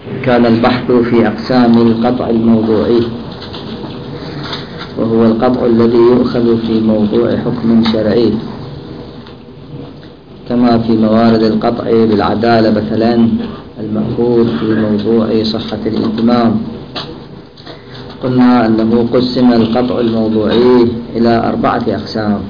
كان البحث في أقسام القطع الموضوعي، وهو القطع الذي يؤخذ في موضوع حكم شرعي، كما في موارد القطع بالعدالة مثلا المأخوذ في موضوع صحة الإتمام. قلنا أنه قسم القطع الموضوعي إلى 4 أقسام.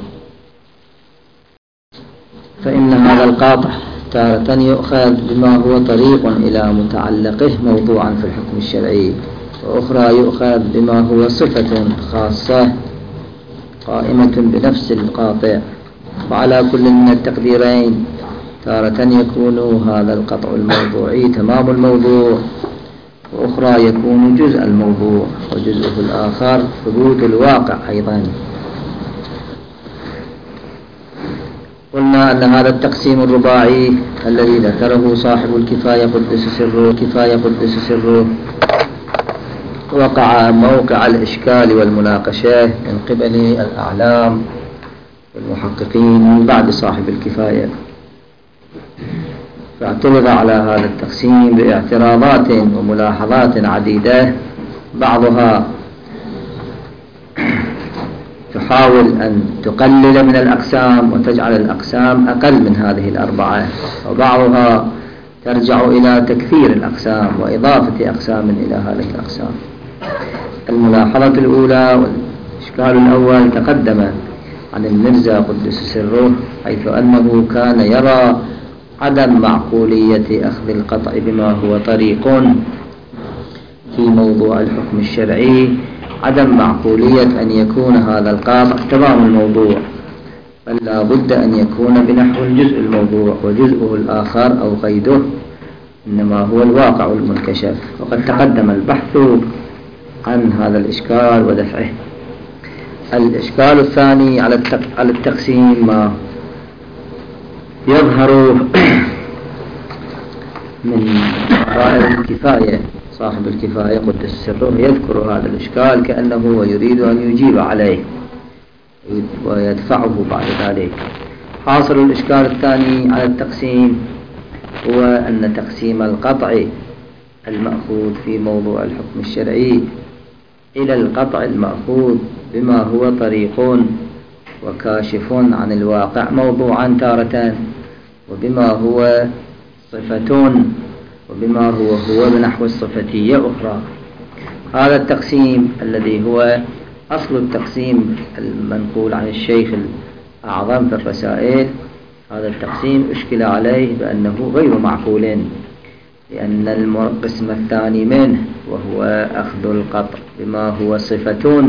فإن هذا القطع تارة يؤخذ بما هو طريق إلى متعلقه موضوعا في الحكم الشرعي، وأخرى يؤخذ بما هو صفة خاصة قائمة بنفس القاطع. وعلى كل من التقديرين تارة يكون هذا القطع الموضوعي تمام الموضوع، وأخرى يكون جزء الموضوع، وجزءه الآخر ثبوت الواقع أيضا. قلنا أن هذا التقسيم الرباعي الذي ذكره صاحب الكفاية قدس سره وقع موقع الإشكال والمناقشة من قبل الأعلام والمحققين من بعد صاحب الكفاية، فاعترض على هذا التقسيم باعتراضات وملاحظات عديدة، بعضها تحاول أن تقلل من الأقسام وتجعل الأقسام أقل من هذه 4، وبعضها ترجع إلى تكثير الأقسام وإضافة أقسام إلى هذه الأقسام. الملاحظة الأولى والإشكال الأول تقدم عن المرزا قدس سره، حيث أنه كان يرى عدم معقولية أخذ القطع بما هو طريق في موضوع الحكم الشرعي، عدم معقولية أن يكون هذا القطع تمام الموضوع، بل لا بد أن يكون بنحو الجزء الموضوع، وجزءه الآخر أو قيده إنما هو الواقع المنكشف. وقد تقدم البحث عن هذا الإشكال ودفعه. الإشكال الثاني على التقسيم ما يظهر من قائل الكفاية. صاحب الكفاية قدس سره يذكر هذا الإشكال كأنه يريد أن يجيب عليه ويدفعه بعد ذلك. حاصل الإشكال الثاني على التقسيم هو أن تقسيم القطع المأخوذ في موضوع الحكم الشرعي إلى القطع المأخوذ بما هو طريق وكاشف عن الواقع موضوعا تارة، وبما هو صفة وبما هو بنحو الصفتية أخرى. هذا التقسيم الذي هو أصل التقسيم المنقول عن الشيخ الأعظم في الرسائل، هذا التقسيم أشكل عليه بأنه غير معقول، لأن القسم الثاني منه وهو أخذ القطع بما هو صفة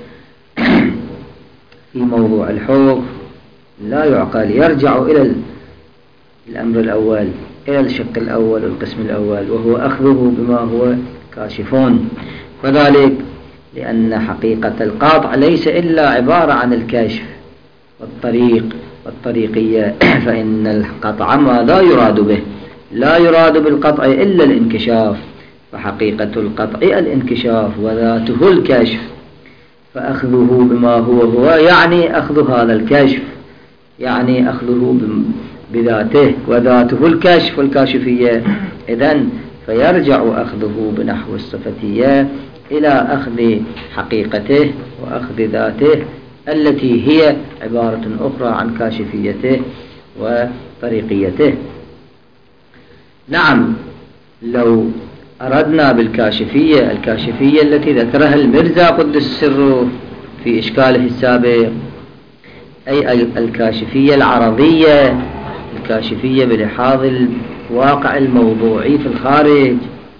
في موضوع الحكم لا يعقل، يرجع إلى الأمر الأول، إلى الشق الأول والقسم الأول، وهو أخذه بما هو كاشفون. وذلك لأن حقيقة القطع ليس إلا عبارة عن الكشف والطريق والطريقية، فإن القطع ما لا يراد به، لا يراد بالقطع إلا الانكشاف، فحقيقة القطع الانكشاف وذاته الكشف، فأخذه بما هو يعني أخذ هذا الكشف، يعني أخذه بذاته، وذاته الكشف والكاشفية. إذن فيرجع أخذه بنحو الصفتية إلى أخذ حقيقته وأخذ ذاته التي هي عبارة أخرى عن كاشفيته وطريقيته. نعم، لو أردنا بالكاشفية الكاشفية التي ذكرها المرزا قدس سره في إشكاله السابق، أي الكاشفية العرضية، الكاشفية بلحاظ الواقع الموضوعي في الخارج،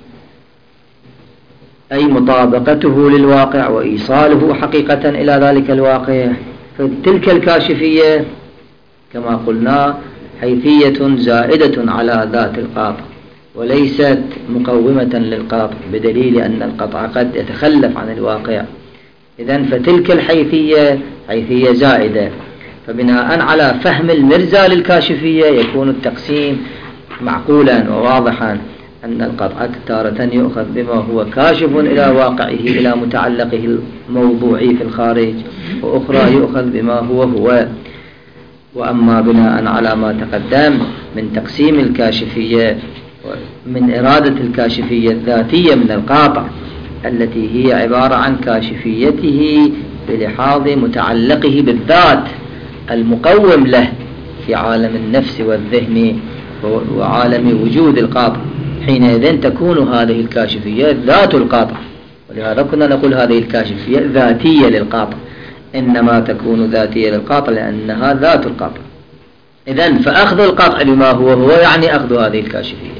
أي مطابقته للواقع وإيصاله حقيقة إلى ذلك الواقع، فتلك الكاشفية كما قلنا حيثية زائدة على ذات القطع وليست مقومة للقطع، بدليل أن القطع قد يتخلف عن الواقع. إذن فتلك الحيثية حيثية زائدة، فبناء على فهم المرزا للكاشفية يكون التقسيم معقولا وواضحا، أن القطع تارة يؤخذ بما هو كاشف إلى واقعه إلى متعلقه الموضوعي في الخارج، وأخرى يؤخذ بما هو. وأما بناء على ما تقدم من تقسيم الكاشفية من إرادة الكاشفية الذاتية من القاطع التي هي عبارة عن كاشفيته بلحاظ متعلقه بالذات المقوم له في عالم النفس والذهن وعالم وجود القاطع. حينئذ تكون هذه الكاشفية ذات القاطع، ولهذا كنا نقول هذه الكاشفية ذاتية للقاطع، إنما تكون ذاتية للقاطع لأنها ذات القاطع. إذن فأخذ القاطع بما هو يعني أخذ هذه الكاشفية.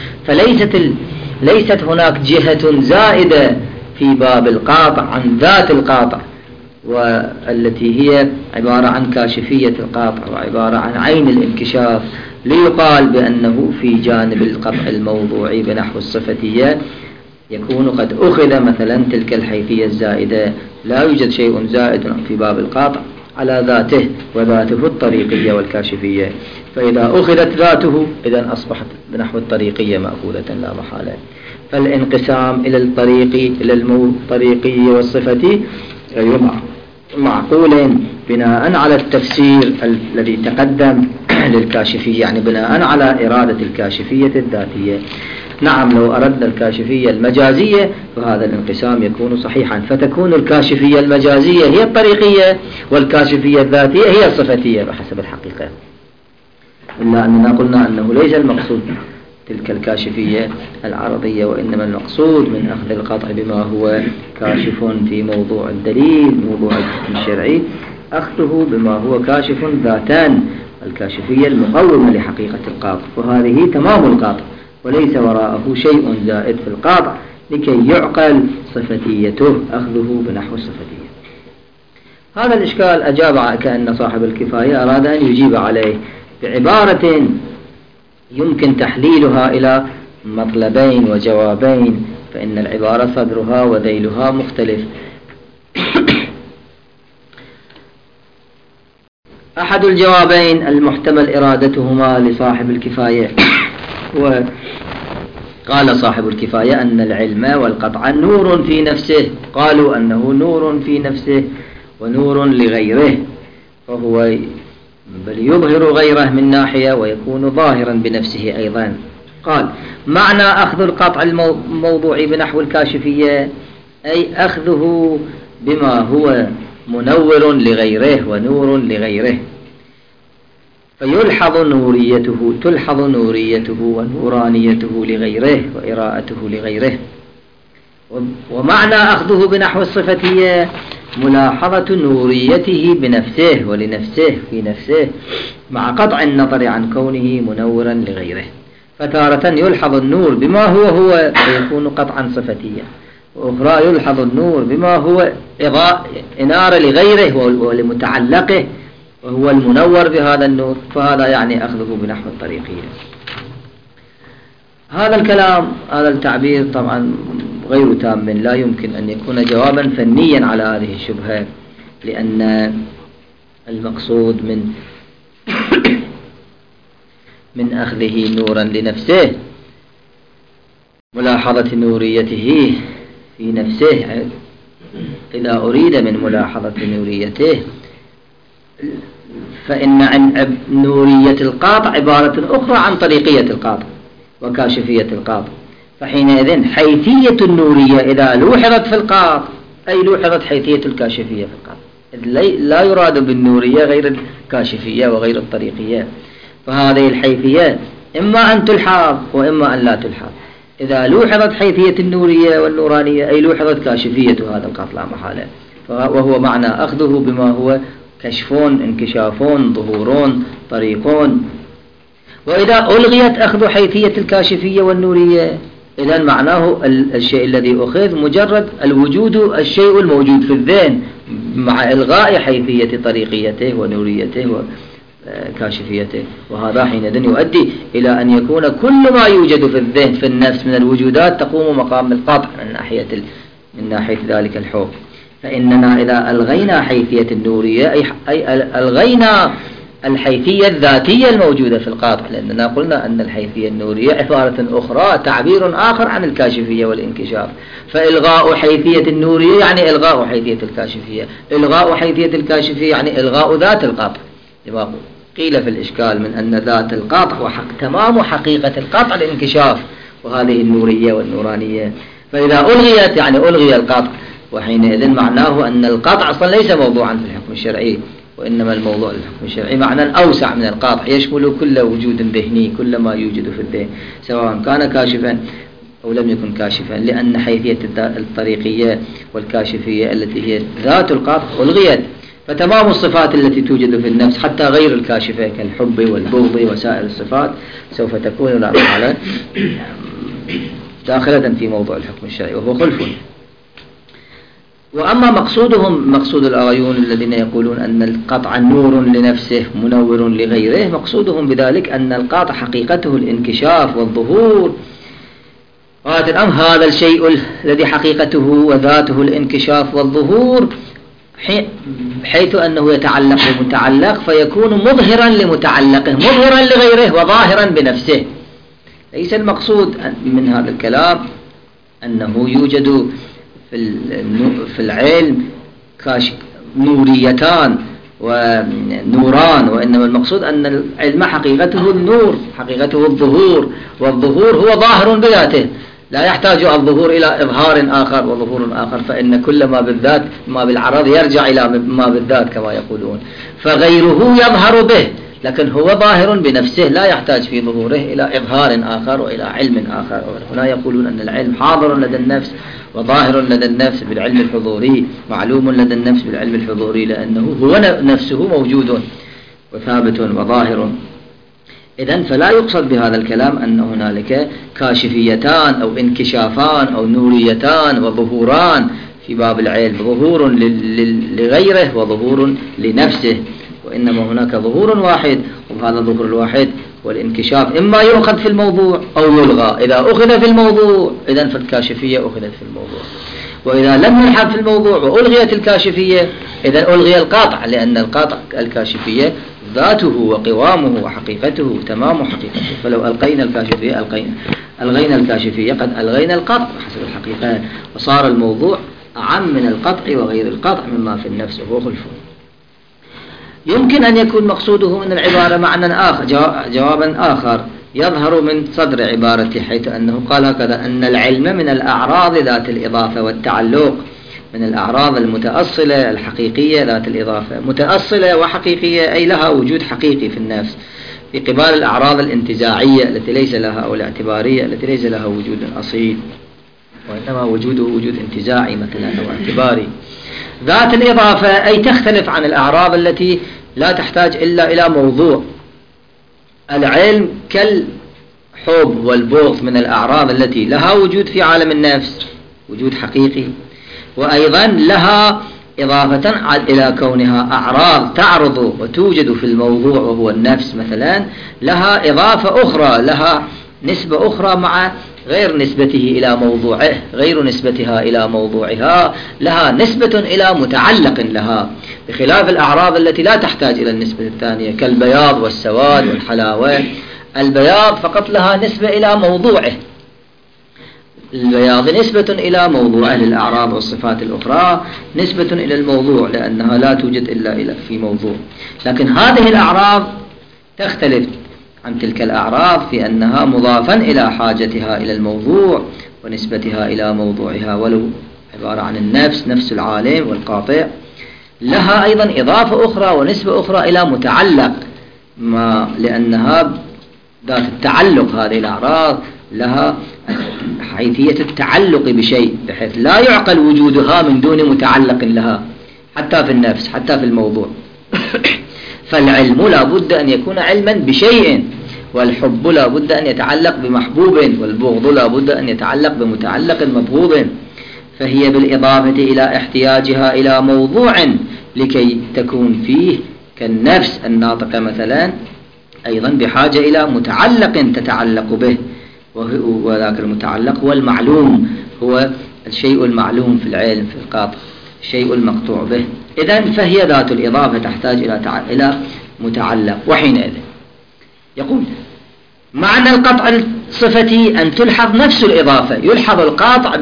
ليست هناك جهة زائدة في باب القاطع عن ذات القاطع، والتي هي عبارة عن كاشفية القاطع وعبارة عن عين الانكشاف، ليقال بأنه في جانب القطع الموضوعي بنحو الصفتية يكون قد أخذ مثلا تلك الحيثية الزائدة. لا يوجد شيء زائد في باب القاطع على ذاته، وذاته الطريقية والكاشفية، فإذا أخذت ذاته إذن أصبحت بنحو الطريقية مأخوذة لا محالة. فالانقسام إلى الطريقي والصفتي غير معقول بناء على التفسير الذي تقدم للكاشفية، يعني بناء على إرادة الكاشفية الذاتية. نعم، لو أردنا الكاشفية المجازية فهذا الانقسام يكون صحيحا، فتكون الكاشفية المجازية هي الطريقية والكاشفية الذاتية هي الصفتية بحسب الحقيقة، إلا أننا قلنا أنه ليس المقصود تلك الكاشفية العرضية، وإنما المقصود من أخذ القطع بما هو كاشف في موضوع الدليل، موضوع الحكم الشرعي، أخذه بما هو كاشف ذاتان، الكاشفية المقومة لحقيقة القاطع، وهذه تمام القاطع وليس وراءه شيء زائد في القاطع لكي يعقل صفتيته، أخذه بنحو الصفتية. هذا الإشكال أجاب كأن صاحب الكفاية أراد أن يجيب عليه بعبارة يمكن تحليلها إلى مطلبين وجوابين، فإن العبارة صدرها وذيلها مختلف. أحد الجوابين المحتمل إرادتهما لصاحب الكفاية، وقال صاحب الكفاية أن العلم والقطع نور في نفسه، قالوا أنه نور في نفسه ونور لغيره، فهو بل يظهر غيره من ناحية ويكون ظاهرا بنفسه أيضا. قال معنى أخذ القطع الموضوعي بنحو الكاشفية أي أخذه بما هو منور لغيره ونور لغيره، فيلحظ نوريته، تلحظ نوريته ونورانيته لغيره وإراءته لغيره. ومعنى أخذه بنحو الصفتية ملاحظة نوريته بنفسه ولنفسه في نفسه مع قطع النظر عن كونه منورا لغيره. فتارة يلحظ النور بما هو فيكون قطعا صفتيا، وأخرى يلحظ النور بما هو إنارة لغيره ولمتعلقه وهو المنور بهذا النور، فهذا يعني أخذه بنحو الطريقية. هذا الكلام، هذا التعبير طبعا غير تام، لا يمكن أن يكون جوابا فنيا على هذه الشبهة، لأن المقصود من أخذه نورا لنفسه ملاحظة نوريته في نفسه. إذا أريد من ملاحظة نوريته فإن نورية القاطع عبارة أخرى عن طريقية القاطع وكاشفية القاطع، فحينئذ حيثية النورية إذا لوحظت في القاطع أي لوحظت حيثية الكاشفية في القاطع، لا يراد بالنورية غير الكاشفية وغير الطريقية، فهذه الحيثية إما أن تلحظ وإما أن لا تلحظ. إذا لوحظت حيثية النورية والنورانية أي لوحظت كاشفية هذا القاطع لا محالة، وهو معنى أخذه بما هو كشفون انكشافون ظهورون طريقون. وإذا ألغيت أخذ حيثية الكاشفية والنورية إذن معناه الشيء الذي أخذ مجرد الوجود، الشيء الموجود في الذهن مع إلغاء حيثية طريقيته ونوريته وكاشفيته، وهذا حينئذ يؤدي إلى أن يكون كل ما يوجد في الذهن في النفس من الوجودات تقوم مقام القطع من ناحية ذلك الحكم. فإننا إذا ألغينا حيثية النورية أي ألغينا الحيثية الذاتية الموجودة في القاطع، لأننا قلنا أن الحيثية النورية عبارة أخرى تعبير آخر عن الكاشفية والانكشاف، فإلغاء حيثية النورية يعني إلغاء حيثية الكاشفية، إلغاء حيثية الكاشفية يعني إلغاء ذات القاطع، لما قيل في الإشكال من أن ذات القاطع وحق تمام حقيقة القاطع الانكشاف، وهذه النورية والنورانية. فإذا ألغيت يعني ألغي القطع، وحينئذ معناه أن القطع أصلا ليس موضوعا في الحكم الشرعي، وإنما الموضوع الحكم الشرعي معنى أوسع من القطع، يشمل كل وجود ذهني، كل ما يوجد في الذهن سواء كان كاشفا أو لم يكن كاشفا، لأن حيثية الطريقية والكاشفية التي هي ذات القطع ألغيت. فتمام الصفات التي توجد في النفس حتى غير الكاشفة كالحب والبغض وسائر الصفات سوف تكون لا محالة داخلة في موضوع الحكم الشرعي، وهو خلف. وأما مقصودهم، مقصود الآيون الذين يقولون أن القطع نور لنفسه منور لغيره، مقصودهم بذلك أن القطع حقيقته الانكشاف والظهور، هذا الشيء الذي حقيقته وذاته الانكشاف والظهور، حيث أنه يتعلق بمتعلق فيكون مظهرا لمتعلقه مظهرا لغيره وظاهرا بنفسه. ليس المقصود من هذا الكلام أنه يوجد في العلم نوريتان ونوران، وإنما المقصود أن العلم حقيقته النور، حقيقته الظهور، والظهور هو ظاهر بذاته، لا يحتاج الظهور إلى إظهار آخر وظهور آخر، فإن كل ما بالذات ما بالعرض يرجع إلى ما بالذات كما يقولون. فغيره يظهر به، لكن هو ظاهر بنفسه لا يحتاج في ظهوره إلى إظهار آخر وإلى علم آخر. هنا يقولون أن العلم حاضر لدى النفس وظاهر لدى النفس بالعلم الحضوري، معلوم لدى النفس بالعلم الحضوري، لأنه هو نفسه موجود وثابت وظاهر. إذن فلا يقصد بهذا الكلام أن هنالك كاشفيتان أو انكشافان أو نوريتان وظهوران في باب العلم، ظهور لغيره وظهور لنفسه، وإنما هناك ظهور واحد، وهذا الظهور الواحد والانكشاف إما يؤخذ في الموضوع أو يلغى. إذا أخذ في الموضوع إذن فالكاشفية أخذت في الموضوع، وإذا لم يلحق في الموضوع وألغيت الكاشفية إذن ألغي القاطع، لأن القاطع الكاشفية ذاته وقوامه وحقيقته تمام حقيقته. فلو ألغينا الكاشفية ألغينا الكاشفية قد ألغينا القطع حسب الحقيقة، وصار الموضوع أعم من القطع وغير القطع مما في النفس وهو خلفه. يمكن أن يكون مقصوده من العبارة معنى آخر، جوابا آخر يظهر من صدر عبارته، حيث أنه قال هكذا: أن العلم من الأعراض ذات الإضافة والتعلق، من الأعراض المتأصلة الحقيقية ذات الإضافة، متأصلة وحقيقية أي لها وجود حقيقي في النفس، في قبال الأعراض الانتزاعية التي ليس لها أو الاعتبارية التي ليس لها وجود أصيل، وإنما وجوده وجود انتزاعي مثلا أو اعتباري. ذات الإضافة أي تختلف عن الأعراض التي لا تحتاج إلا إلى موضوع. العلم كالحب والبغض من الأعراض التي لها وجود في عالم النفس، وجود حقيقي، وأيضا لها إضافة إلى كونها أعراض تعرض وتوجد في الموضوع وهو النفس مثلا، لها إضافة أخرى، لها نسبة أخرى مع غير نسبته إلى موضوعه، غير نسبتها إلى موضوعها، لها نسبة إلى متعلق لها، بخلاف الأعراض التي لا تحتاج إلى النسبة الثانية كالبياض والسواد والحلاوة. البياض فقط لها نسبة إلى موضوعه، البياض نسبة إلى موضوعه، للأعراض والصفات الأخرى نسبة إلى الموضوع لأنها لا توجد إلا في موضوع. لكن هذه الأعراض تختلف عن تلك الأعراض في أنها مضافا إلى حاجتها إلى الموضوع ونسبتها إلى موضوعها، ولو عبارة عن النفس، نفس العالم والقاطع، لها أيضا إضافة أخرى ونسبة أخرى إلى متعلق، لأنها ذات التعلق. هذه الأعراض لها حيثية التعلق بشيء بحيث لا يعقل وجودها من دون متعلق لها، حتى في النفس حتى في الموضوع. فالعلم لا بد أن يكون علما بشيء، والحب لا بد أن يتعلق بمحبوب، والبغض لا بد أن يتعلق بمتعلق مبغوض، فهي بالإضافة إلى احتياجها إلى موضوع لكي تكون فيه كالنفس الناطقة مثلا أيضا بحاجة إلى متعلق تتعلق به، وذاك المتعلق هو المعلوم، هو الشيء المعلوم في العلم في القاطع، الشيء المقطوع به. إذن فهي ذات الإضافة تحتاج إلى متعلق. وحينئذ يقول: معنى القطع الصفتي أن تلحظ نفس الإضافة، يلحظ القاطع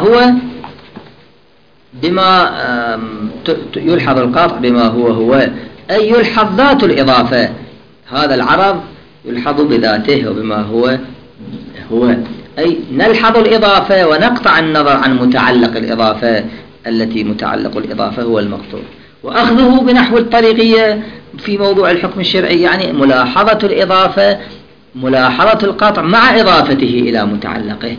يلحظ القاطع بما هو أي يلحظ ذات الإضافة. هذا العرض يلحظ بذاته وبما هو، أي نلحظ الإضافة ونقطع النظر عن متعلق الإضافة التي متعلق الإضافة هو المقطوع. وأخذه بنحو الطريقية في موضوع الحكم الشرعي يعني ملاحظة الإضافة، ملاحظة القطع مع إضافته إلى متعلقه.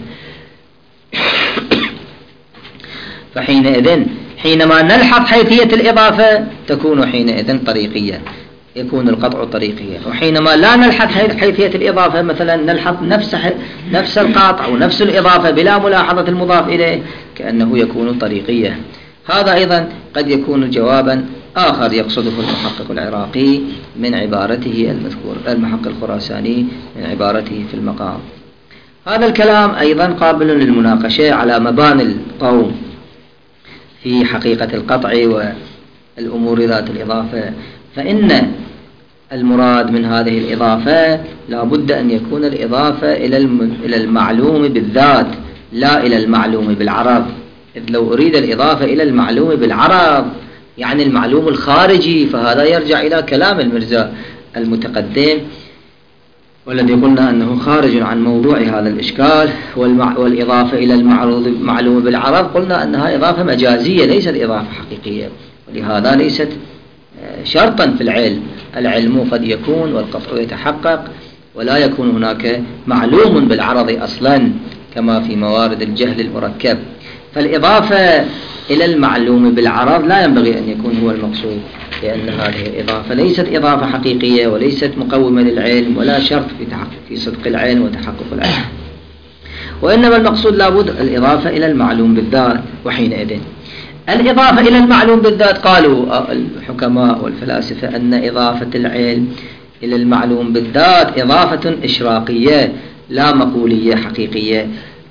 فحينئذ حينما نلحظ حيثية الإضافة تكون حينئذ طريقية، يكون القطع طريقيا. وحينما لا نلحظ حيثية الإضافة مثلا نلحظ نفس القطع ونفس الإضافة بلا ملاحظة المضاف إليه كأنه يكون طريقيا. هذا أيضا قد يكون جوابا آخر يقصده المحقق العراقي من عبارته المذكور، المحقق الخراساني من عبارته في المقام. هذا الكلام أيضا قابل للمناقشة على مباني القوم في حقيقة القطع والأمور ذات الإضافة. فإن المراد من هذه الإضافة لا بد أن يكون الإضافة إلى المعلوم بالذات لا إلى المعلوم بالعرض. إذ لو أريد الإضافة إلى المعلوم بالعرض يعني المعلوم الخارجي فهذا يرجع إلى كلام المرزا المتقدم والذي قلنا أنه خارج عن موضوع هذا الإشكال. والإضافة إلى المعلوم بالعرض قلنا أنها إضافة مجازية ليست إضافة حقيقية، ولهذا ليست شرطا في العلم. العلم قد يكون والقطع يتحقق ولا يكون هناك معلوم بالعرض أصلا كما في موارد الجهل المركب. فالإضافة إلى المعلوم بالعرض لا ينبغي أن يكون هو المقصود، لأن هذه الإضافة ليست إضافة حقيقية وليست مقومة للعلم ولا شرط في صدق العلم وتحقق العلم، وإنما المقصود لابد الإضافة إلى المعلوم بالذات. وحينئذ الإضافة إلى المعلوم بالذات قالوا الحكماء والفلاسفة أن إضافة العلم إلى المعلوم بالذات إضافة إشراقية لا مقولية حقيقية.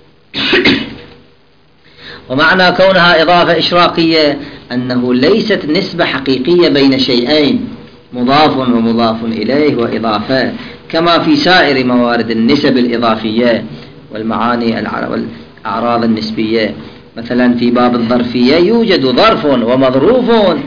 ومعنى كونها إضافة إشراقية أنه ليست نسبة حقيقية بين شيئين مضاف ومضاف إليه وإضافة كما في سائر موارد النسب الإضافية والمعاني والأعراض النسبية. مثلا في باب الظرفية يوجد ظرف ومظروف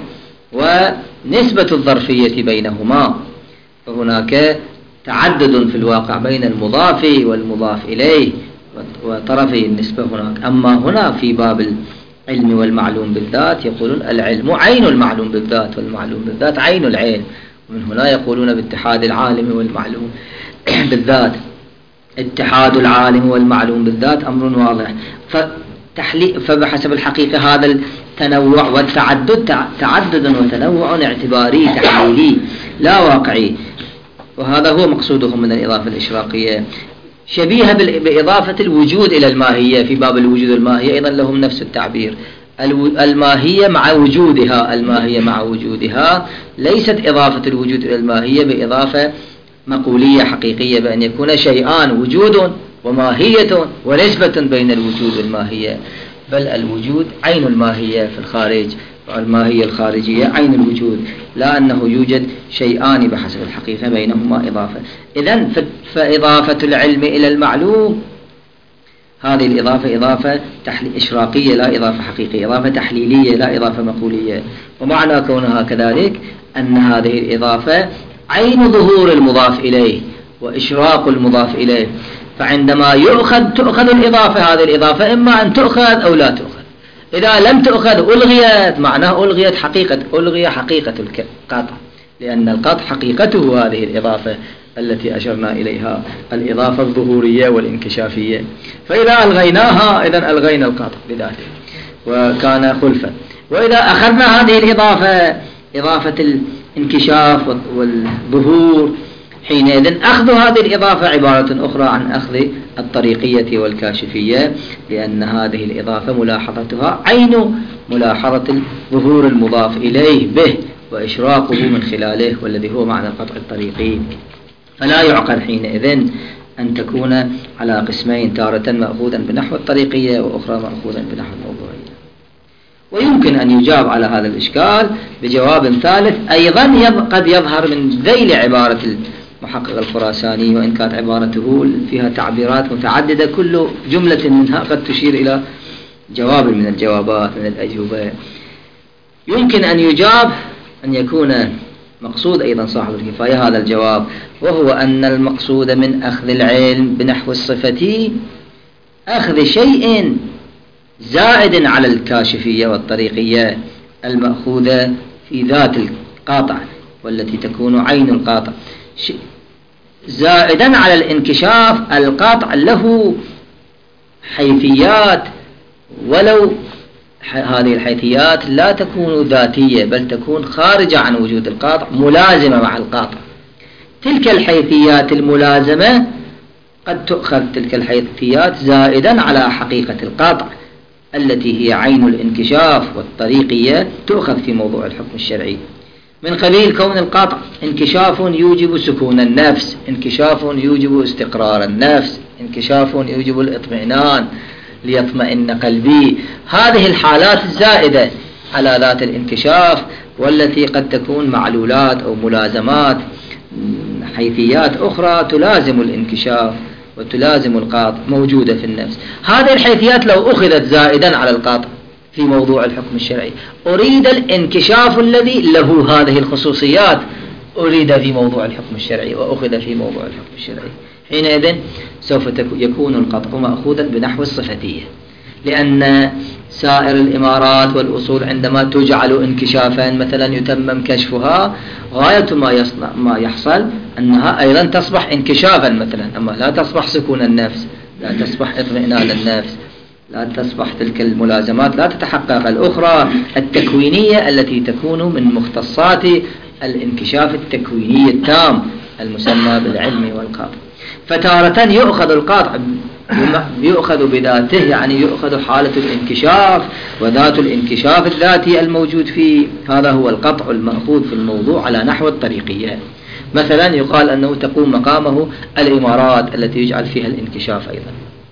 ونسبة الظرفية بينهما، فهناك تعدد في الواقع بين المضاف والمضاف إليه وطرفي النسبة هناك. أما هنا في باب العلم والمعلوم بالذات يقولون العلم عين المعلوم بالذات والمعلوم بالذات عين العلم، ومن هنا يقولون باتحاد العالم والمعلوم بالذات. اتحاد العالم والمعلوم بالذات أمر واضح. فبحسب الحقيقة هذا التنوع والتعدد تعدد وتنوع اعتباري تحليلي لا واقعي، وهذا هو مقصودهم من الإضافة الإشراقية، شبيهة بإضافة الوجود إلى الماهية. في باب الوجود والماهية أيضا لهم نفس التعبير، الماهية مع وجودها، الماهية مع وجودها، ليست إضافة الوجود إلى الماهية بإضافة مقولية حقيقية بأن يكون شيئان وجود وماهية ونسبة بين الوجود والماهية، بل الوجود عين الماهية في الخارج والماهية الخارجية عين الوجود، لا أنه يوجد شيئان بحسب الحقيقة بينهما إضافة. إذن فإضافة العلم إلى المعلوم هذه الإضافة إضافة إشراقية لا إضافة حقيقية، إضافة تحليلية لا إضافة مقولية. ومعنى كونها كذلك أن هذه الإضافة عين ظهور المضاف إليه وإشراق المضاف إليه. فعندما تؤخذ الإضافة، هذه الإضافة إما أن تؤخذ أو لا تؤخذ. إذا لم تؤخذ ألغيت، معناه ألغي حقيقة القطع، لأن القطع حقيقته هذه الإضافة التي أشرنا إليها، الإضافة الظهورية والانكشافية. فإذا ألغيناها إذن ألغينا القطع بذاته وكان خلفا. وإذا أخذنا هذه الإضافة إضافة الانكشاف والظهور، حينئذ أخذ هذه الإضافة عبارة أخرى عن أخذ الطريقية والكاشفية، لأن هذه الإضافة ملاحظتها عين ملاحظة الظهور المضاف إليه به وإشراقه من خلاله، والذي هو معنى القطع الطريقي. فلا يعقل حينئذ أن تكون على قسمين، تارة مأخوذا بنحو الطريقية وأخرى مأخوذا بنحو الموضوعية. ويمكن أن يجاب على هذا الإشكال بجواب ثالث أيضا قد يظهر من ذيل عبارة المحقق الخراساني، وإن كانت عبارته فيها تعبيرات متعددة كل جملة منها قد تشير إلى جواب من الجوابات من الأجوبة. يمكن أن يجاب أن يكون مقصود أيضا صاحب الكفاية هذا الجواب، وهو أن المقصود من أخذ العلم بنحو الصفة أخذ شيء زائد على الكاشفية والطريقية المأخوذة في ذات القاطع والتي تكون عين القاطع، زائدا على الانكشاف. القاطع له حيثيات، ولو هذه الحيثيات لا تكون ذاتية بل تكون خارجة عن وجود القاطع، ملازمة مع القاطع. تلك الحيثيات الملازمة قد تؤخذ تلك الحيثيات زائدا على حقيقة القاطع التي هي عين الانكشاف والطريقية، تؤخذ في موضوع الحكم الشرعي. من قبيل كون القاطع انكشاف يوجب سكون النفس، انكشاف يوجب استقرار النفس، انكشاف يوجب الاطمئنان ليطمئن قلبي. هذه الحالات الزائدة على ذات الانكشاف والتي قد تكون معلولات أو ملازمات، حيثيات أخرى تلازم الانكشاف وتلازم القاطع موجودة في النفس. هذه الحيثيات لو أخذت زائدا على القاطع في موضوع الحكم الشرعي، أريد الانكشاف الذي له هذه الخصوصيات، أريد في موضوع الحكم الشرعي وأخذ في موضوع الحكم الشرعي، حينئذ سوف يكون القطع مأخوذا بنحو الصفتية. لأن سائر الإمارات والأصول عندما تجعل انكشافا مثلا يتمم كشفها، غاية ما يحصل أنها أيضا تصبح انكشافا مثلا، أما لا تصبح سكون النفس، لا تصبح اطمئنان النفس، لا تصبح تلك الملازمات، لا تتحقق الأخرى التكوينية التي تكون من مختصات الانكشاف التكويني التام المسمى بالعلم والقاطع. فتارة يؤخذ القاطع يؤخذ بذاته، يعني يؤخذ حالة الانكشاف وذات الانكشاف الذاتي الموجود فيه، هذا هو القطع المأخوذ في الموضوع على نحو الطريقية. مثلا يقال أنه تقوم مقامه الإمارات التي يجعل فيها الانكشاف أيضا.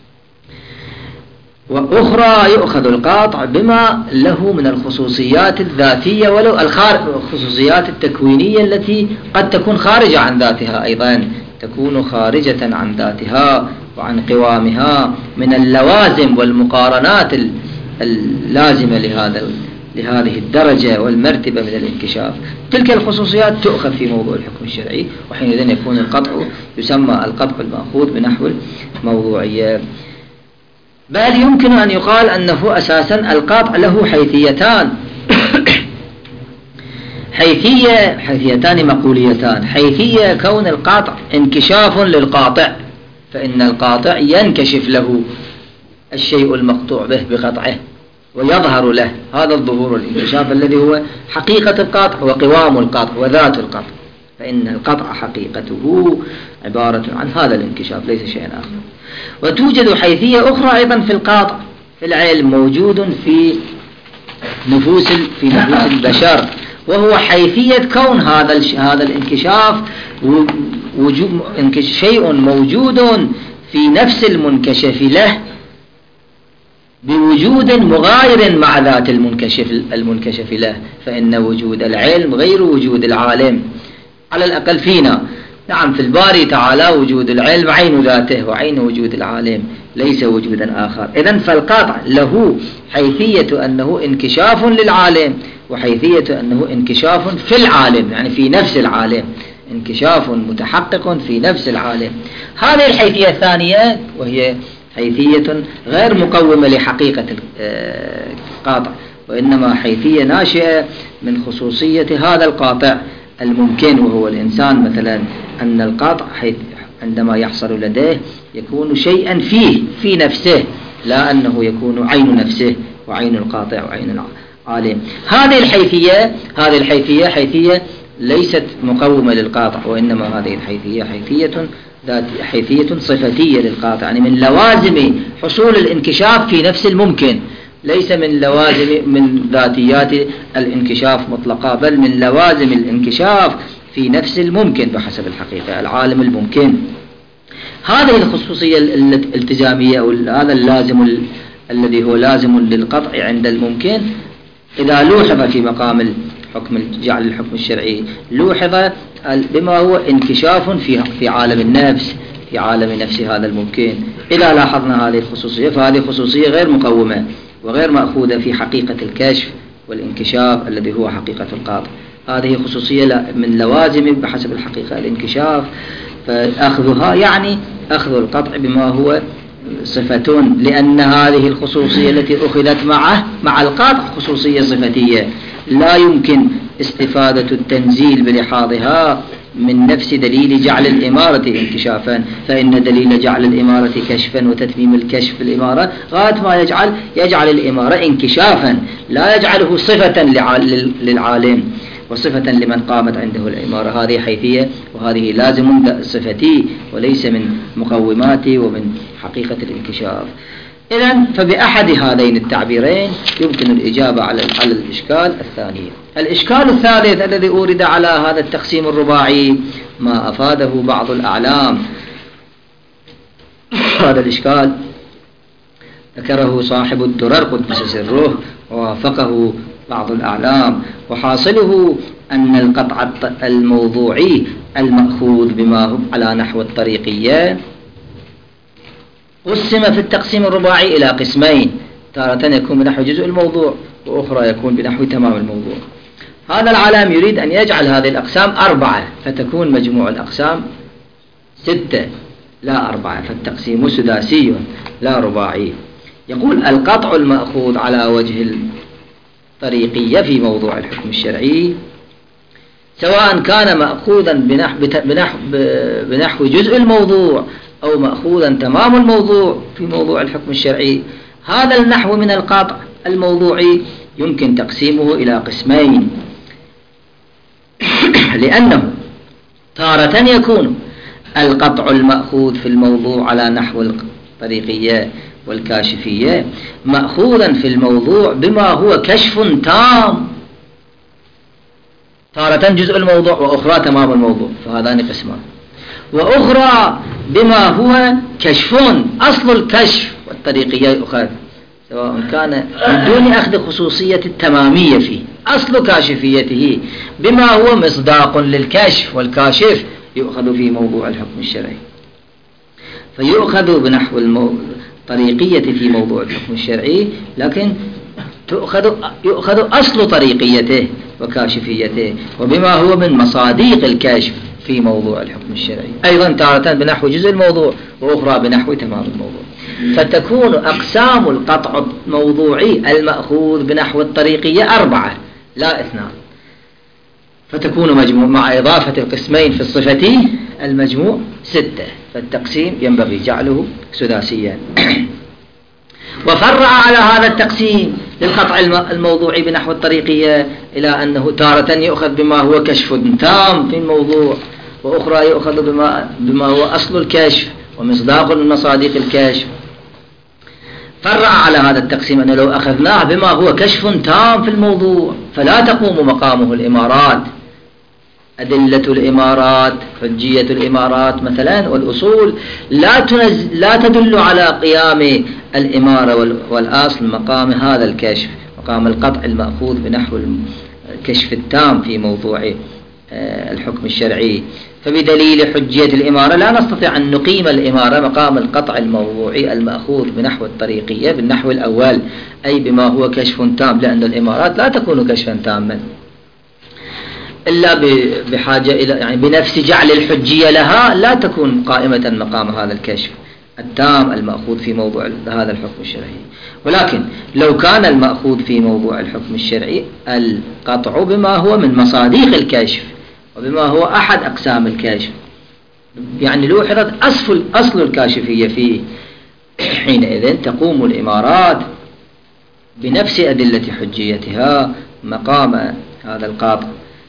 وأخرى يؤخذ القاطع بما له من الخصوصيات الذاتية ولو الخصوصيات التكوينية التي قد تكون خارجة عن ذاتها، أيضا تكون خارجة عن ذاتها وعن قوامها من اللوازم والمقارنات اللازمة لهذه الدرجة والمرتبة من الانكشاف. تلك الخصوصيات تؤخذ في موضوع الحكم الشرعي، وحينئذ يكون القطع يسمى القطع المأخوذ بنحو الموضوعية. بل يمكن أن يقال أنه أساسا القاطع له حيثيتان حيثيتان مقوليتان. حيثية كون القاطع انكشاف للقاطع، فإن القاطع ينكشف له الشيء المقطوع به بقطعه ويظهر له هذا الظهور الانكشاف الذي هو حقيقة القاطع وقوام القاطع وذات القاطع، فإن القطع حقيقته عبارة عن هذا الانكشاف ليس شيئا آخر. وتوجد حيثية أخرى أيضا في القاطع في العلم، موجود في نفوس البشر، وهو حيثية كون هذا الانكشاف شيء موجود في نفس المنكشف له بوجود مغاير مع ذات المنكشف له. فإن وجود العلم غير وجود العالم على الأقل فينا. نعم، في الباري تعالى وجود العلم عين ذاته وعين وجود العالم، ليس وجودا آخر. إذن فالقاطع له حيثية أنه انكشاف للعالم، وحيثية أنه انكشاف في العالم، يعني في نفس العالم، انكشاف متحقق في نفس العالم. هذه الحيثية الثانية وهي حيثية غير مقومة لحقيقة القاطع، وإنما حيثية ناشئة من خصوصية هذا القاطع الممكن وهو الإنسان. مثلا أن القاطع عندما يحصل لديه يكون شيئا في نفسه، لا أنه يكون عين نفسه وعين القاطع وعين العالم. هذه الحيثية حيثية ليست مقومة للقاطع، وإنما هذه الحيثية حيثية صفتية للقاطع، يعني من لوازم حصول الانكشاف في نفس الممكن، ليس من لوازم من ذاتيات الانكشاف مطلقة، بل من لوازم الانكشاف في نفس الممكن بحسب الحقيقة، العالم الممكن. هذه الخصوصية الالتزامية أو هذا اللازم الذي هو لازم للقطع عند الممكن، إذا لوحظ في مقام جعل الحكم الشرعي لوحظ بما هو انكشاف في عالم النفس، في عالم نفس هذا الممكن. إذا لاحظنا هذه الخصوصية فهذه خصوصية غير مقومة وغير مأخوذة في حقيقة الكشف والانكشاف الذي هو حقيقة القاطع. هذه خصوصية من لوازم بحسب الحقيقة الانكشاف، فأخذها يعني أخذ القطع بما هو صفة، لأن هذه الخصوصية التي أخذت معه مع القاطع خصوصية صفتية لا يمكن استفادة التنزيل بلحاظها من نفس دليل جعل الإمارة انكشافا، فإن دليل جعل الإمارة كشفا وتتميم الكشف في الإمارة غاية ما يجعل الإمارة انكشافا، لا يجعله صفة للعالم وصفة لمن قامت عنده الإمارة. هذه حيثية وهذه لازم من صفتي وليس من مقوماتي ومن حقيقة الانكشاف. إذن فبأحد هذين التعبيرين يمكن الإجابة على الإشكال الثاني. الإشكال الثالث الذي أورد على هذا التقسيم الرباعي ما أفاده بعض الأعلام. هذا الإشكال ذكره صاحب الدرر قدس سره ووافقه بعض الأعلام، وحاصله أن القطع الموضوعي المأخوذ بما هو على نحو الطريقية قسم في التقسيم الرباعي إلى قسمين، تارة يكون بنحو جزء الموضوع وأخرى يكون بنحو تمام الموضوع. هذا العالم يريد أن يجعل هذه الأقسام 4 فتكون مجموع الأقسام 6 لا 4، فالتقسيم سداسي لا رباعي. يقول القطع المأخوذ على وجه الطريقية في موضوع الحكم الشرعي سواء كان مأخوذا بنحو جزء الموضوع أو مأخوذا تمام الموضوع في موضوع الحكم الشرعي، هذا النحو من القطع الموضوعي يمكن تقسيمه إلى قسمين، لأنه تارة يكون القطع المأخوذ في الموضوع على نحو الطريقية والكاشفية مأخوذا في الموضوع بما هو كشف تام، تارة جزء الموضوع وأخرى تمام الموضوع، فهذان قسمان. وأخرى بما هو كشف أصل الكشف والطريقية يؤخذ سواء كان بدون أخذ خصوصية التمامية فيه، أصل كاشفيته بما هو مصداق للكشف والكاشف يؤخذ في موضوع الحكم الشرعي، فيؤخذ بنحو الطريقية في موضوع الحكم الشرعي، لكن يؤخذ أصل طريقيته وكاشفيته وبما هو من مصاديق الكشف في موضوع الحكم الشرعي، أيضا تارة بنحو جزء الموضوع وأخرى بنحو تمام الموضوع. فتكون أقسام القطع الموضوعي المأخوذ بنحو الطريقية 4 لا 2، فتكون مجموع مع إضافة القسمين في الصفة المجموع 6، فالتقسيم ينبغي جعله سداسيا. وفرع على هذا التقسيم للقطع الموضوعي بنحو الطريقية إلى أنه تارة يؤخذ بما هو كشف تام في الموضوع وأخرى يؤخذ بما هو أصل الكشف ومصداق من مصاديق الكشف. فرع على هذا التقسيم أنه لو أخذناه بما هو كشف تام في الموضوع فلا تقوم مقامه الإمارات، أدلة الإمارات حجية الإمارات مثلا والأصول لا تدل على قيام الإمارة والأصل مقام هذا الكشف، مقام القطع المأخوذ بنحو الكشف التام في موضوع الحكم الشرعي. فبدليل حجية الإمارة لا نستطيع أن نقيم الإمارة مقام القطع الموضوعي المأخوذ بنحو الطريقية بالنحو الأول أي بما هو كشف تام، لأن الإمارات لا تكون كشفا تاما إلا بحاجة إلى يعني بنفس جعل الحجية لها لا تكون قائمة مقام هذا الكشف التام المأخوذ في موضوع هذا الحكم الشرعي. ولكن لو كان المأخوذ في موضوع الحكم الشرعي القطع بما هو من مصاديق الكشف وبما هو أحد أقسام الكشف، يعني لوحظت أصل الكاشفية فيه، حينئذ تقوم الإمارات بنفس أدلة حجيتها مقام هذا القطع.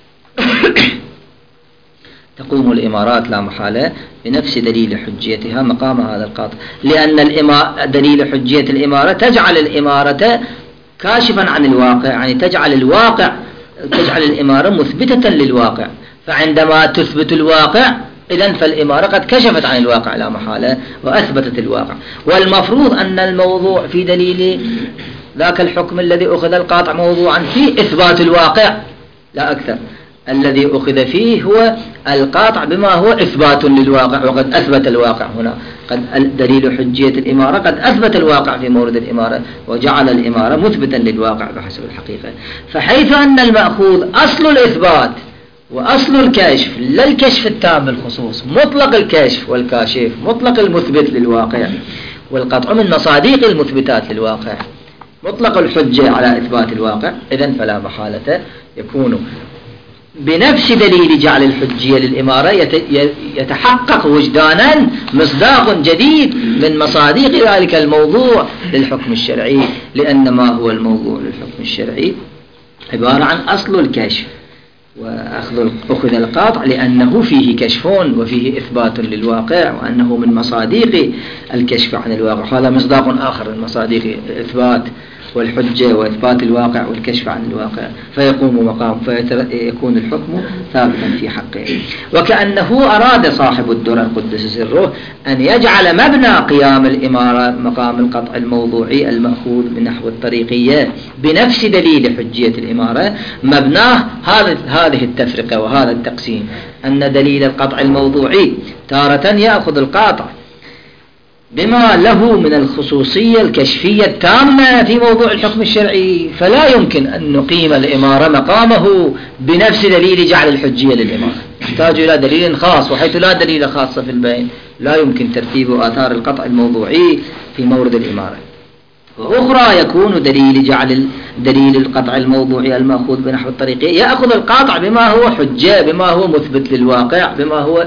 تقوم الإمارات لا محالة بنفس دليل حجيتها مقام هذا القطع، لأن دليل حجية الإمارة تجعل الإمارة كاشفا عن الواقع، يعني تجعل الإمارة مثبتة للواقع، فعندما تثبت الواقع إذن فالإمارة قد كشفت عن الواقع لا محالة وأثبتت الواقع. والمفروض أن الموضوع في دليل ذاك الحكم الذي أخذ القاطع موضوعا فيه إثبات الواقع لا أكثر، الذي أخذ فيه هو القاطع بما هو إثبات للواقع وقد أثبت الواقع. هنا قد دليل حجية الإمارة قد أثبت الواقع في مورد الإمارة وجعل الإمارة مثبتا للواقع بحسب الحقيقة. فحيث أن المأخوذ أصل الإثبات وأصل الكشف لا الكشف التام بالخصوص، مطلق الكشف والكاشف مطلق المثبت للواقع، والقطع من مصادق المثبتات للواقع. مطلق الحجة على إثبات الواقع، إذن فلا محالة يكون بنفس دليل جعل الحجية للإمارة يتحقق وجدانا مصداق جديد من مصادق ذلك الموضوع للحكم الشرعي، لأن ما هو الموضوع للحكم الشرعي عبارة عن أصل الكشف، وأخذ القاطع لأنه فيه كشف وفيه إثبات للواقع، وأنه من مصادق الكشف عن الواقع. هذا مصداق آخر من مصادق الإثبات والحجة وإثبات الواقع والكشف عن الواقع، فيقوم مقام فيكون الحكم ثابتا في حقه. وكأنه أراد صاحب الدرر قدس سره أن يجعل مبنى قيام الإمارة مقام القطع الموضوعي المأخوذ من نحو الطريقية بنفس دليل حجية الإمارة، مبناه هذه التفرقة وهذا التقسيم، أن دليل القطع الموضوعي تارة يأخذ القاطع بما له من الخصوصية الكشفية التامة في موضوع الحكم الشرعي، فلا يمكن أن نقيم الإمارة مقامه بنفس دليل جعل الحجية للإمارة، يحتاج إلى دليل خاص، وحيث لا دليل خاص في البين لا يمكن ترتيب آثار القطع الموضوعي في مورد الإمارة. وأخرى يكون دليل القطع الموضوعي المأخوذ بنحو الطريقية يأخذ القاطع بما هو حجة، بما هو مثبت للواقع، بما هو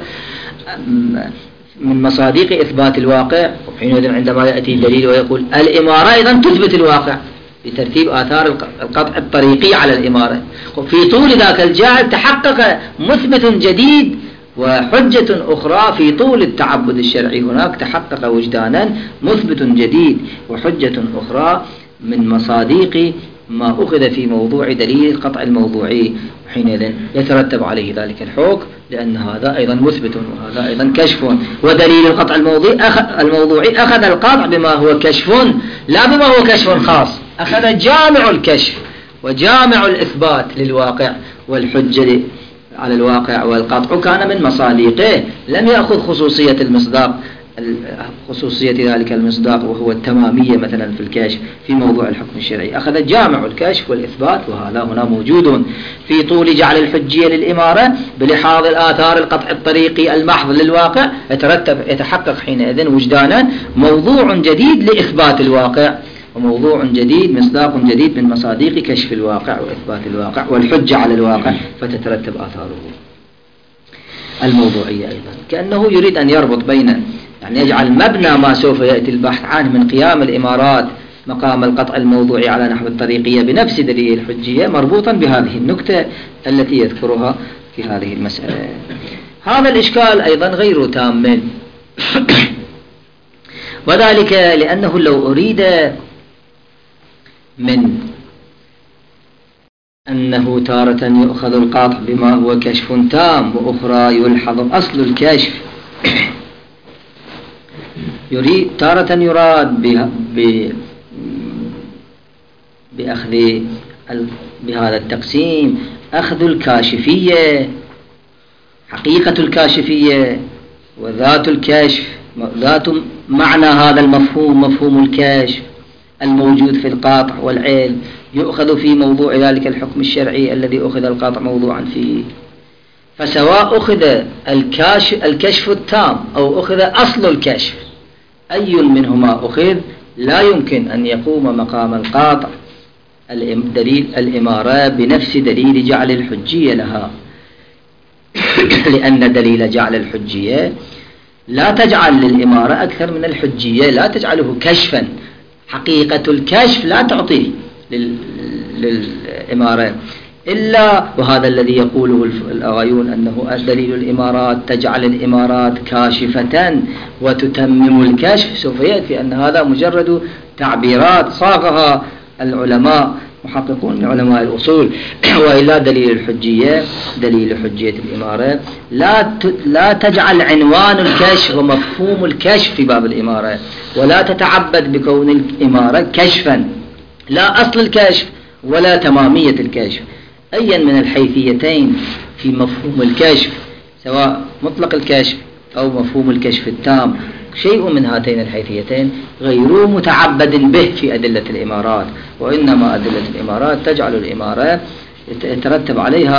من مصادق إثبات الواقع. وحينئذ عندما يأتي الدليل ويقول الإمارة أيضا تثبت الواقع بترتيب آثار القطع الطريقي على الإمارة، في طول ذاك الجعل تحقق مثبت جديد وحجة أخرى. في طول التعبد الشرعي هناك تحقق وجدانا مثبت جديد وحجة أخرى من مصادق ما أخذ في موضوع دليل القطع الموضوعي، وحينئذ يترتب عليه ذلك الحكم، لأن هذا أيضا مثبت وهذا أيضا كشف. ودليل القطع الموضوعي أخذ القطع بما هو كشف لا بما هو كشف خاص، أخذ جامع الكشف وجامع الإثبات للواقع والحجة على الواقع، والقطع كان من مصادقه، لم يأخذ خصوصية المصداق، خصوصية ذلك المصداق وهو التمامية مثلا في الكشف في موضوع الحكم الشرعي، أخذ جامع الكشف والإثبات، وهذا هنا موجود في طول جعل الحجية للإمارة بلحاظ الآثار القطع الطريقي المحض للواقع. يتحقق حينئذ وجدانا موضوع جديد لإثبات الواقع، وموضوع جديد مصداق جديد من مصادق كشف الواقع وإثبات الواقع والحجة على الواقع، فتترتب آثاره الموضوعية أيضا. كأنه يريد أن يربط بين، يعني يجعل مبنى ما سوف يأتي البحث عنه من قيام الإمارات مقام القطع الموضوعي على نحو الطريقية بنفس دليل الحجية مربوطا بهذه النكتة التي يذكرها في هذه المسألة. هذا الإشكال أيضا غير تام، وذلك لأنه لو أريد من أنه تارة يؤخذ القاطع بما هو كشف تام، وأخرى يلحظ أصل الكشف، تارة يراد بأخذ بهذا التقسيم أخذ الكاشفية، حقيقة الكاشفية وذات الكشف، ذات معنى هذا المفهوم، مفهوم الكشف الموجود في القاطع والعلم، يؤخذ في موضوع ذلك الحكم الشرعي الذي أخذ القاطع موضوعا فيه. فسواء أخذ الكشف التام أو أخذ أصل الكشف، أي منهما أخذ لا يمكن أن يقوم مقام القاطع دليل الإمارة بنفس دليل جعل الحجية لها، لأن دليل جعل الحجية لا تجعل للإمارة أكثر من الحجية، لا تجعله كشفا، حقيقة الكشف لا تعطيه للإمارة إلا، وهذا الذي يقوله الأغايون أنه دليل الإمارات تجعل الإمارات كاشفة وتتمم الكشف. سوف يأتي أن هذا مجرد تعبيرات صاغها العلماء محققون من علماء الأصول، وإلا دليل الحجية، دليل حجية الإمارة لا تجعل عنوان الكشف ومفهوم الكشف في باب الإمارة، ولا تتعبد بكون الإمارة كشفا، لا أصل الكشف ولا تمامية الكشف، أيا من الحيثيتين في مفهوم الكشف، سواء مطلق الكشف أو مفهوم الكشف التام، شيء من هاتين الحيثيتين غير متعبد به في أدلة الإمارات، وإنما أدلة الإمارات تجعل الإمارة يترتب عليها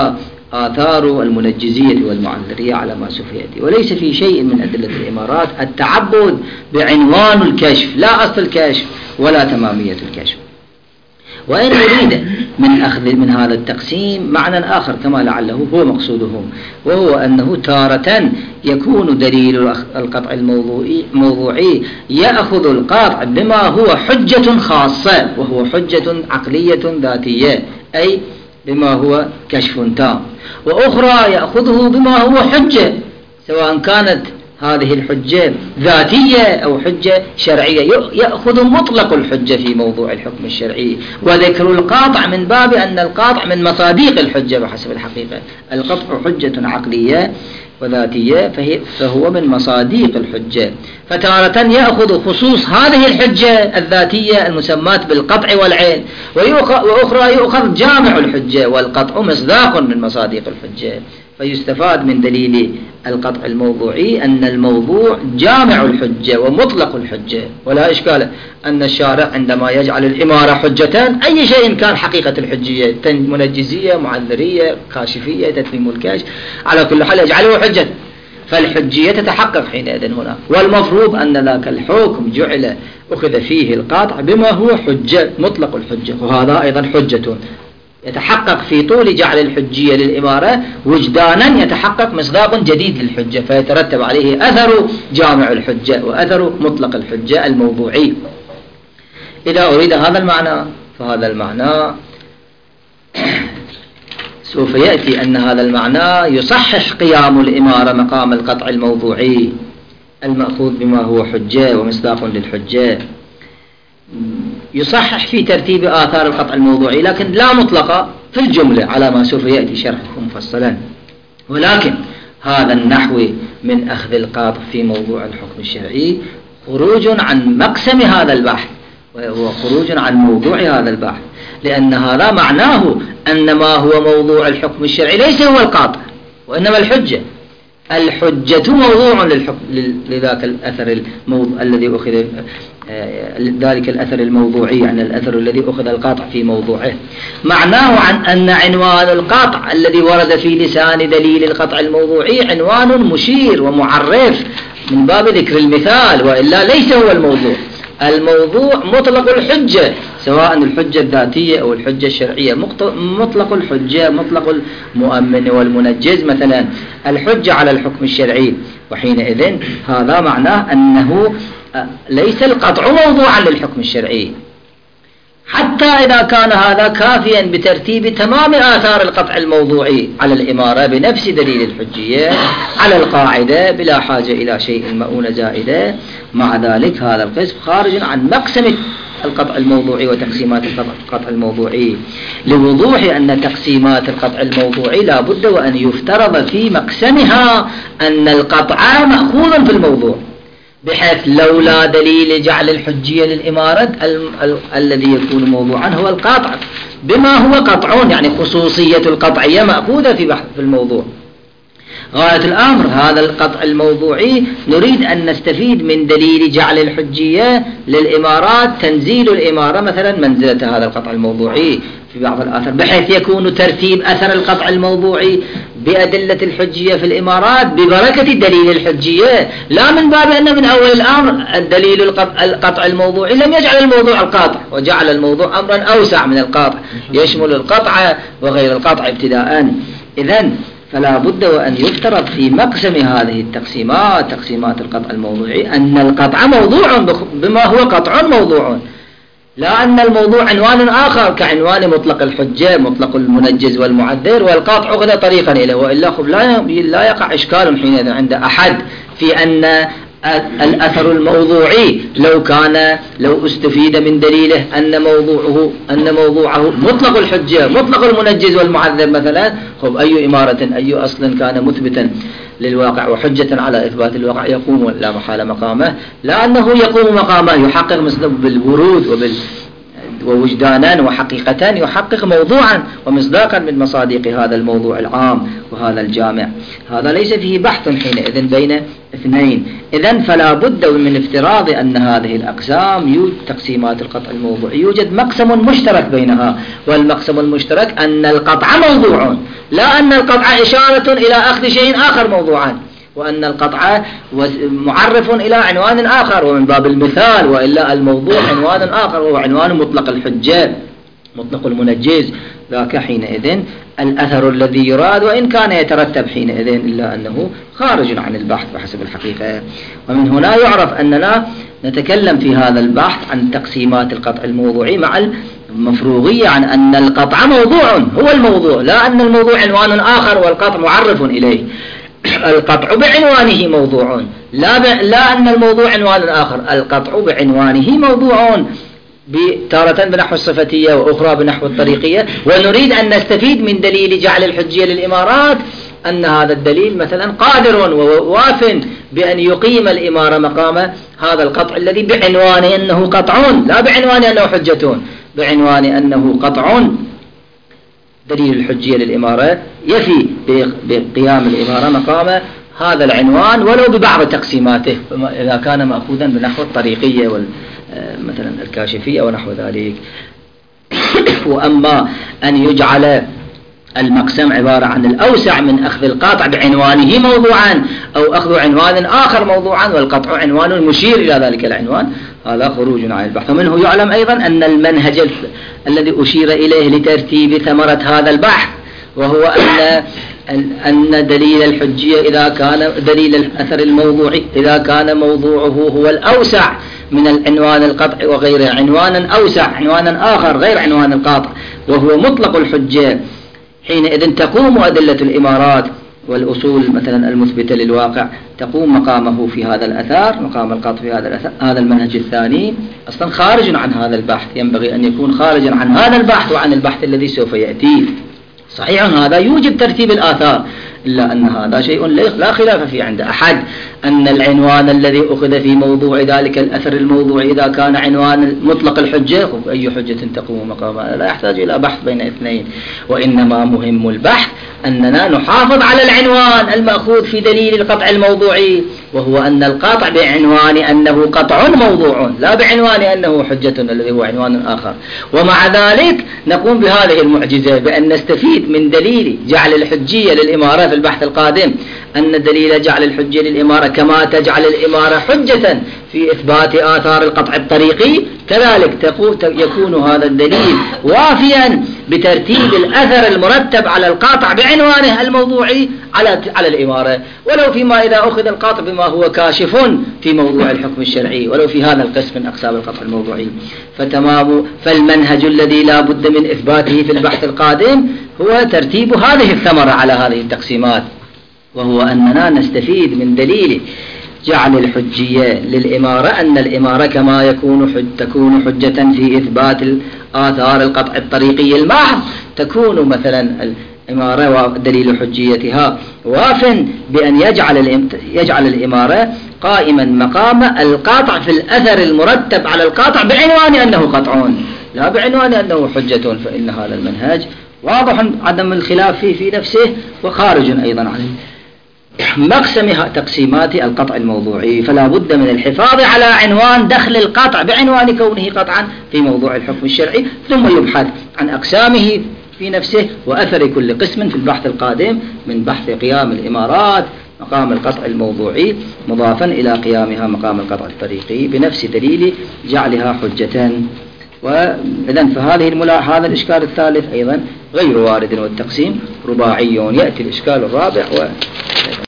آثار المنجزية والمعذرية على ما سوف يأتي. وليس في شيء من أدلة الإمارات التعبد بعنوان الكشف، لا أصل الكشف ولا تمامية الكشف. وإن أريد من هذا التقسيم معنى آخر كما لعله هو مقصودهم، وهو أنه تارة يكون دليل القطع الموضوعي يأخذ القاطع بما هو حجة خاصة، وهو حجة عقلية ذاتية، أي بما هو كشف تام، وأخرى يأخذه بما هو حجة، سواء كانت هذه الحجة ذاتية أو حجة شرعية، يأخذ مطلق الحجة في موضوع الحكم الشرعي. وذكر القاطع من باب أن القاطع من مصاديق الحجة بحسب الحقيقة. القطع حجة عقلية وذاتية فهو من مصاديق الحجة، فتارة يأخذ خصوص هذه الحجة الذاتية المسماة بالقطع والعين، وأخرى يؤخذ جامع الحجة، والقطع مصداق من مصاديق الحجة. فيستفاد من دليل القطع الموضوعي أن الموضوع جامع الحجة ومطلق الحجة. ولا إشكال أن الشارع عندما يجعل الإمارة حجتان، أي شيء كان حقيقة الحجية، منجزية، معذرية، كاشفية، تتميم الكشف، على كل حال يجعله حجة، فالحجية تتحقق حينئذ هنا. والمفروض أن ذاك الحكم جعل أخذ فيه القاطع بما هو حجة مطلق الحجة، وهذا أيضا حجة يتحقق في طول جعل الحجية للإمارة وجدانا، يتحقق مصداق جديد للحجة، فيترتب عليه أثر جامع الحجة وأثر مطلق الحجة الموضوعي. إذا أريد هذا المعنى، فهذا المعنى سوف يأتي أن هذا المعنى يصحح قيام الإمارة مقام القطع الموضوعي المأخوذ بما هو حجة ومصداق للحجة، يصحح في ترتيب آثار القطع الموضوعي، لكن لا مطلقة في الجملة على ما سوف يأتي شرحه مفصلا. ولكن هذا النحو من أخذ القاطع في موضوع الحكم الشرعي خروج عن مقسم هذا البحث، وهو خروج عن موضوع هذا البحث، لأن هذا معناه أن ما هو موضوع الحكم الشرعي ليس هو القاطع وإنما الحجة. الحجة موضوع للحكم لذاك الأثر الذي أخذ ذلك الأثر الموضوعي، يعني الأثر الذي أخذ القاطع في موضوعه. معناه عن أن عنوان القاطع الذي ورد في لسان دليل القطع الموضوعي عنوان مشير ومعرف من باب ذكر المثال، وإلا ليس هو الموضوع. الموضوع مطلق الحجة، سواء الحجة الذاتية أو الحجة الشرعية، مطلق الحجة، مطلق المؤمن والمنجز مثلا، الحجة على الحكم الشرعي. وحينئذ هذا معناه أنه ليس القطع موضوعا للحكم الشرعي، حتى إذا كان هذا كافيا بترتيب تمام آثار القطع الموضوعي على الإمارة بنفس دليل الحجية على القاعدة بلا حاجة إلى شيء مؤونة زائدة. مع ذلك هذا القسم خارج عن مقسم القطع الموضوعي وتقسيمات القطع الموضوعي، لوضوح أن تقسيمات القطع الموضوعي لا بد وأن يفترض في مقسمها أن القطع مأخوذ في الموضوع، بحيث لولا دليل جعل الحجية للإمارة الذي يكون موضوعا هو القاطع بما هو قطع، يعني خصوصية القطعية مأخوذة في بحث في الموضوع. غاية الأمر هذا القطع الموضوعي نريد أن نستفيد من دليل جعل الحجية للإمارات تنزيل الإمارة مثلا منزلة هذا القطع الموضوعي في بعض الآثار، بحيث يكون ترتيب أثر القطع الموضوعي بأدلة الحجية في الإمارات ببركة دليل الحجية، لا من باب أن من أول الأمر الدليل القطع الموضوعي لم يجعل الموضوع القاطع، وجعل الموضوع أمرا أوسع من القاطع يشمل القطع وغير القطع ابتداء. إذن فلا بد وأن يفترض في مقسم هذه التقسيمات، تقسيمات القطع الموضوعي، أن القطع موضوع بما هو قطع موضوع، لا أن الموضوع عنوان آخر كعنوان مطلق الحجة، مطلق المنجز والمعذر، والقاطع أخذ طريقا إليه، وإلا لا يقع إشكال حينئذ عند أحد في أن الأثر الموضوعي لو استفيد من دليله أن موضوعه مطلق الحجة مطلق المنجز والمعذر مثلا، أي إمارة أي أصل كان مثبتا للواقع وحجة على إثبات الواقع يقوم لا محال مقامه، لا أنه يقوم مقامه يحقق مثله بالورود ووجدانا وحقيقة يحقق موضوعا ومصداقا من مصادق هذا الموضوع العام وهذا الجامع. هذا ليس فيه بحث حينئذ بين اثنين. إذن فلا بد من افتراض أن هذه الأقسام يوجد تقسيمات القطع الموضوعي يوجد مقسم مشترك بينها، والمقسم المشترك أن القطع موضوع، لا أن القطع إشارة إلى أخذ شيء آخر موضوعا، وأن القطع معرف إلى عنوان آخر، ومن باب المثال وإلا الموضوع عنوان آخر وهو عنوان مطلق الحجة مطلق المنجز. ذاك حينئذ الأثر الذي يراد، وإن كان يترتب حينئذ إلا أنه خارج عن البحث بحسب الحقيقة. ومن هنا يعرف أننا نتكلم في هذا البحث عن تقسيمات القطع الموضوعي مع المفروغية عن أن القطع موضوع هو الموضوع، لا أن الموضوع عنوان آخر والقطع معرف إليه. القطع بعنوانه موضوع، لا أن الموضوع عنوان آخر، القطع بعنوانه موضوع، تارة بنحو الصفتية وأخرى بنحو الطريقية. ونريد أن نستفيد من دليل جعل الحجية للإمارات أن هذا الدليل مثلا قادر وواف بأن يقيم الإمارة مقام هذا القطع الذي بعنوان أنه قطع، لا بعنوان أنه حجة، بعنوان أنه قطع. دليل الحجية للإمارة يفي بقيام الإمارة مقام هذا العنوان ولو ببعض تقسيماته إذا كان مأخوذا بنحو الطريقية مثلا الكاشفية ونحو ذلك. وأما أن يجعل المقسم عبارة عن الأوسع من أخذ القاطع بعنوانه موضوعا أو أخذ عنوان آخر موضوعا والقطع عنوان مشير إلى ذلك العنوان، هذا خروج عن البحث. ومنه يعلم أيضا أن المنهج الذي أشير إليه لترتيب ثمرة هذا البحث وهو أن دليل الحجية إذا كان دليل الأثر الموضوعي إذا كان موضوعه هو الأوسع من العنوان القطع وغيره، عنوانا أوسع عنوانا آخر غير عنوان القاطع وهو مطلق الحجة، حينئذ تقوم أدلة الإمارات والأصول مثلا المثبتة للواقع تقوم مقامه في هذا الأثار، مقام القطع في هذا الأثار. هذا المنهج الثاني أصلا خارج عن هذا البحث، ينبغي أن يكون خارجا عن هذا البحث وعن البحث الذي سوف يأتي. صحيح هذا يوجب ترتيب الآثار، إلا أن هذا شيء لا خلاف فيه عند أحد، أن العنوان الذي أخذ في موضوع ذلك الأثر الموضوع إذا كان عنوان مطلق الحجة أي حجة تقوم مقامها لا يحتاج إلى بحث بين اثنين. وإنما مهم البحث أننا نحافظ على العنوان المأخوذ في دليل القطع الموضوعي، وهو أن القطع بعنوان أنه قطع موضوع لا بعنوان أنه حجة الذي هو عنوان آخر. ومع ذلك نقوم بهذه المعجزة بأن نستفيد من دليل جعل الحجية للإمارة في البحث القادم، أن دليل جعل الحجية للإمارة كما تجعل الإمارة حجة في إثبات آثار القطع الطريقي كذلك يكون هذا الدليل وافيا بترتيب الأثر المرتب على القاطع بعنوانه الموضوعي على الإمارة، ولو فيما إذا أخذ القاطع بما هو كاشف في موضوع الحكم الشرعي ولو في هذا القسم من أقسام القطع الموضوعي. فالمنهج الذي لا بد من إثباته في البحث القادم هو ترتيب هذه الثمرة على هذه التقسيمات، وهو أننا نستفيد من دليل جعل الحجية للإمارة أن الإمارة كما تكون حجة في إثبات آثار القطع الطريقي المحض، تكون مثلا الإمارة ودليل حجيتها واف بأن يجعل الإمارة قائما مقام القاطع في الأثر المرتب على القاطع بعنوان أنه قطع لا بعنوان أنه حجة. فإن هذا المنهج واضح عدم الخلاف فيه في نفسه وخارج أيضا عنه مقسم تقسيمات القطع الموضوعي. فلا بد من الحفاظ على عنوان دخل القطع بعنوان كونه قطعا في موضوع الحكم الشرعي، ثم يبحث عن أقسامه في نفسه وأثر كل قسم في البحث القادم من بحث قيام الإمارات مقام القطع الموضوعي مضافا إلى قيامها مقام القطع الطريقي بنفس دليل جعلها حجة. وإذن هذا الإشكال الثالث أيضا غير وارد، والتقسيم رباعي. يأتي الإشكال الرابع